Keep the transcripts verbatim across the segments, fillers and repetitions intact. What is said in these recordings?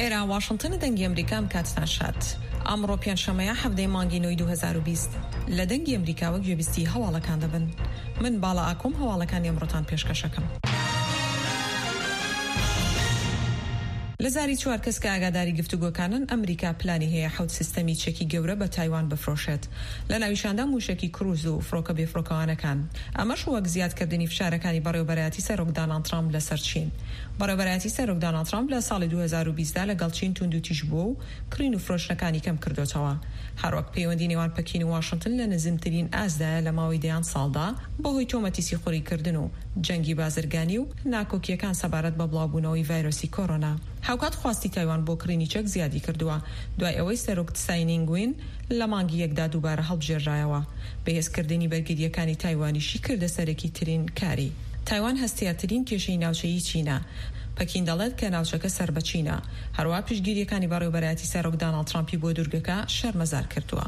ئێرە واشنگتن دەنگی ئەمریکا کاتتان شات. ئەمڕۆ پێنجشەمەیە هەفتەی مانگی نۆی دوو هەزار و بیست لە دەنگی ئەمریکا وەک گوێبیستی هەواڵەکان دەبن. من باڵا ئاکۆم هەواڵەکانی ئەمڕۆتان پێشکەشەکەم. لە زاری چوار کەس کە ئاگاداری گفتوگۆکانن ئەمریکا پلانی هەیە حەوت سیستەمی چەکی گەورە بە تایوان بفرۆشێت لە ناویشاندا موشکی کروز و فڕۆکە بێفڕۆکەوانەکان. ئەمەش وەک زیادکردنی فشارەکانی بەڕێوەبەرایەتی سەرۆک دۆناڵد ترامپ لەسەر چین. بەڕێوەبەرایەتی سەرۆک دۆناڵد ترامپ لە ساڵی دوو هەزار و بیست دا لەگەڵ چین توندوتیژ بووە و کڕین و فرۆشتنەکانی کەم کردوتەوە. هەروەک پەیوەندی نێوان پەکین و واشنگتن لە نزمترین ئازدایە لە ماوەی دەیان ساڵدا بەهۆی تۆمەتی سیخۆریکردن و جەنگی بازرگانی و ناکۆکیەکان سەبارەت بە بڵاوبوونەوەی ڤایرۆسی کۆڕۆنا. هاوکات خواستی تایوان بۆ کڕینی چەک زیادی کردووە دوای ئەوەی سەرۆک تسای ئینگ-وین لە مانگی یەکدا دووبارە هەڵبژێڕایەوە. بەهێزکردنی بەرگریەکانی تایوانیشی کردە سەرەکی ترین کاری. تایوان هەستیارترین کێشەی ناوچەیی چینە. پەکین دەڵێت کە ناوچەکە سەر بە چینە. هەروە پشتگیریەکانی بەڕێوەبەرایەتی سەرۆک دۆناڵد ترامپی بۆ دوورگەکە شەرمەزار کردووە.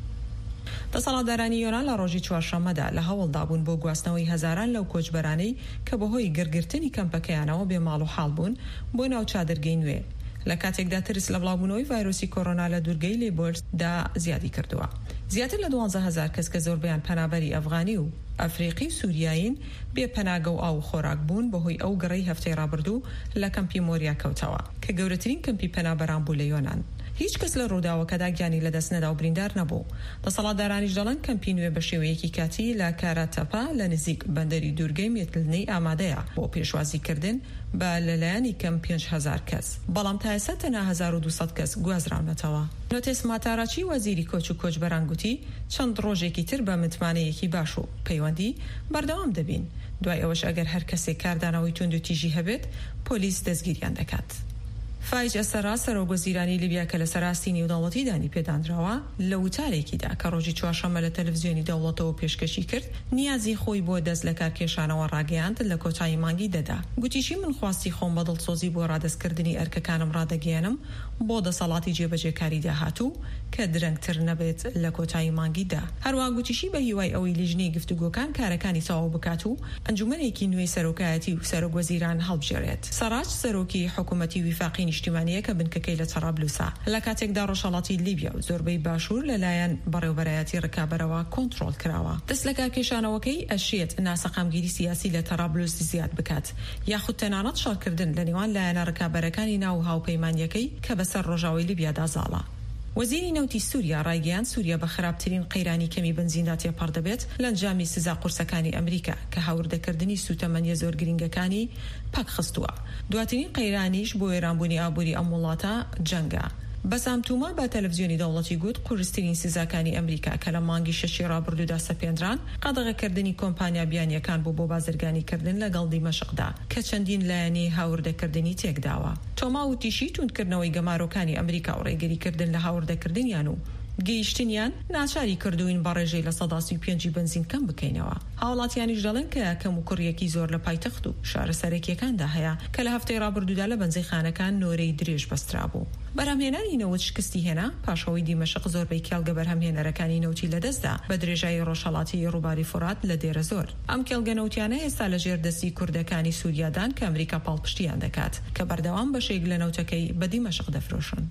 دەسەڵاتدارانی یۆنان لە ڕۆژی چوارشەممەدا لە هەوڵدا بوون بۆ گواستنەوەی هەزاران لەو کۆچبەرانەی کە بەهۆی گرگرتنی کەمپەکەیانەوە بێ ماڵ و حاڵ بوون بۆ ناو چادرگەی نوێ. لە کاتێکدا ترس لە بڵاوبوونەوەی ڤایرۆسی کۆڕۆنا لە دوورگەی لێبۆرسدا زیادی کردووە. زیاتر لە دوانزە هەزار کەس کە زۆربیان پەنابەری ئەفغانی و ئەفریقی و سووریایین بێ پەناگە و ئاو خۆراک بوون بەهۆی ئەو گەڕەی هەفتەی ڕابردوو لە کەمپی مۆریا کەوتەوە کە گەورەترین کەمپی پەنابەران بوو لە یۆنان. هیچ کەس لە ڕووداوەکەدا گیانی لەدەست نەدا و بریندار نەبوو. دەسەڵاتدارانیش دەڵێن کەمپی نوێ بە شێوەیەکی کاتی لە کاراتەپا لە نزیک بەندەری دوورگەی مێتلنەی ئامادەیە بۆ پێشوازیکردن بە لەلایەنی کەم پێنج هەزار کەس. بەڵام تا ئێستا تەنها هەزار و دووسەد کەس گوازراونەتەوە. نۆتێس ماتاراچی وەزیری کۆچ و کۆچبەران گوتی چەند ڕۆژێکی تر بە متمانەیەکی باش و پەیوەندی بەردەوام دەبین. دوای ئەوەش ئەگەر هەر کەسێک کاردانەوەی توندوتیژی هەبێت پۆلیس دەستگیریان دەکات. فایج ئەسەرا سەرۆکوەزیرانی لیبیا کە لە سەراستی نێودەوڵەتی دانی پێدانراوە لە وتارێکیدا کە ڕۆژی چوارشەممە لە تەلەڤیزیۆنی دەوڵەتەوە پێشکەشی کرد نیازی خۆی بۆ دەست لە کارکێشانەوە ڕاگەیاند لە کۆتایی مانگی دەدا. گوتیشی من خواستی خۆم بە دڵسۆزی بۆ ڕادەستکردنی ئەرکەکانم ڕادەگەیەنم بۆ دەسەڵاتی جێبەجێکاری داهاتوو کە درەنگتر نەبێت لە کۆتایی مانگیدا. هەروە گوتیشی بە هیوای ئەوەی لیژنەی گفتوگۆکان کارەکانی تەواو بکات و ئەنجومەنێکی نوێی سەرۆکایەتی و سەرۆکوەزیران هەڵبژێڕێت. سەراج سەرۆکی حکوومەتی ویفاقی نیشتیمانیە کە بنکەکەی لە تەرابلوسا لە کاتێکدا ڕۆژهەڵاتی لیبیا و زۆربەی باشوور لەلایەن بەڕێوەبەرایەتی ڕکابەرەوە کۆنتڕۆل کراوە. دەست لە کارکێشانەوەکەی ئەشێت ناسەقامگیری سیاسی لە تەرابلوس زیاد بکات یاخود تەنانەت شەڕکردن لە نێوان لایەنە ڕکابەرەکانی ناو هاوپەیمانیەکەی کە بەسەر ڕۆژاوی لیبیادا زاڵە. وەزیری نەوتی سووریا ڕایگەیاند سووریا بە خراپترین قەیرانی کەمی بنزیندا تێپەڕ دەبێت لە ئەنجامی سزا قورسەکانی ئەمریکا کە هاوردەکردنی سوتەمەنیە زۆر گرنگەکانی پاک خستووە. دواترین قەیرانیش بۆ وێرانبوونی ئابووری ئەم وڵاتە جەنگە. بەسامتومە بە تەلەڤیزیۆنی دەوڵەتی گوت قورسترین سزاکانی ئەمریکا کە لە مانگی شەشی ڕابردوودا سەپێنران قەدەغەکردنی کۆمپانیا بیانیەکان بۆ بۆ بازرگانیکردن لەگەڵ دیمەشقدا کە چەندین لایەنی هاوردەکردنی تێکداوە. تۆما وتیشی توندکردنەوەی گەمارۆکانی ئەمریکا و ڕێگریکردن لە هاوردەکردنیان و گەیشتنیان ناچاری کردوین بە ڕێژەی لە سەداسی و پێنجی بنزین کەم بکەینەوە. هاوڵاتیانیش دەڵێن کە کەم و کوڕیەکی زۆر لە پایتەخت و شارە سەرەکیەکاندا هەیە کە لە هەفتەی ڕابردوودا لە بەنزەی خانەکان نۆرەی درێژ بەسترا بوو. بەرهەمهێنانی نەوت شکستی هێنا پاشەوەی دیمەشق زۆربەی کێڵگە بەرهەمهێنەرەکانی نەوتی لەدەستدا بە درێژایی ڕۆژهەڵاتی ڕووباری فورات لە دێرە زۆر. ئەم کێڵگە نەوتیانە ئێستا لە ژێردەستی کوردەکانی سووریادان کە ئەمریکا پاڵپشتیان دەکات کە بەردەوام بەشێک لە نەوتەکەی بە دیمەشق دەفرۆشن.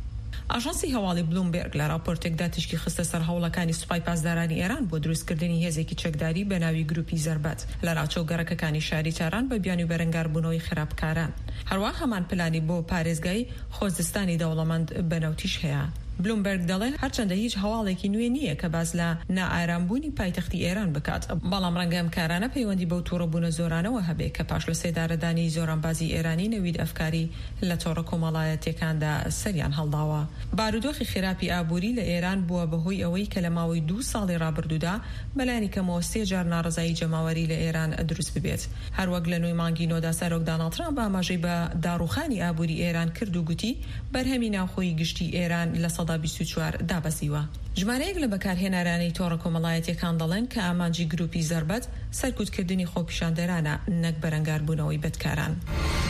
ئاژانسی هەواڵی بلومبێرگ لە راپۆرتێکدا تشکی خستە سەر هەوڵەکانی سوپای پاسدارانی ئێران بۆ دروستکردنی هێزێکی چەکداری بە ناوی گروپی زەربەت لە ڕاوچەو گەڕەکەکانی شاری تاران بە بیان و بەرەنگاربوونەوەی خراپکاران. هەروە هەمان پلانی بۆ پارێزگای خۆزستانی دەوڵەمەند بەنەوتیش هەیە. بلومبرگ دەڵێت هەرچەندە هیچ هەواڵێکی نوێ نییە کە باز لە نائارامبوونی پایتەختی ئێران بکات، بەڵام ڕەنگە ئەم کارانە پەیوەندی بەو تووڕەبوونە زۆرانەوە هەبێت کە پاش لە سێدارەدانی زۆرانبازی ئێرانی نەوید ئەفکاری لە تۆڕە کۆمەڵایەتیەکاندا سەریان هەڵداوە. بارودۆخی خراپی ئابووری لە ئێران بووە بەهۆی ئەوەی کە لە ماوەی دوو ساڵی ڕابردوودا بەلایانی کەمەوە سێ جار ناڕەزایی جەماوەری لە ئێران دروست ببێت. هەروەک لە نوێی مانگی نۆدا سەرۆک دۆناڵد ترامپ ئاماژەی بە داڕوخانی ئابووری ئێران کرد و گوتی بەرهەمی ناوخۆی گشتی ئێران لە سەدا بیست و چوار دابەزیوە. ژمارەیەک لە بەکارهێنەرانی تۆڕە کۆمەڵایەتیەکان دەڵێن کە ئامانجی گروپی زەربەت سەرکوتکردنی خۆپیشاندەرانە نەک بەرەنگاربوونەوەی بەدکاران.